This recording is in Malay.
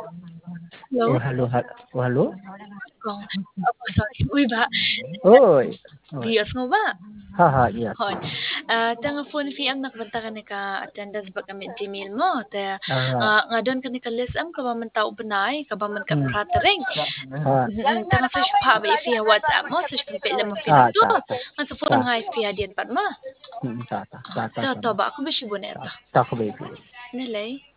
Hello? Halo, halo? Kung sorry. Uy, ba Oy, oy. Diyos mo ba? Haha, iya. Hon. Ta nga phone fee am nakabanta ka ni ka attendance ba kami Gmail mo. Ta Ah, nga doon ka ni ka list am ka ba man tao banay, ka ba man ka pratering. ah, Ta nga search pa ba if WhatsApp mo, search kan pila mo feel to. ta, Nga sa ta, phone nga if diyan pa ma. ta, To ba ako ba si ta, boneta. ta ko baby. Nilay.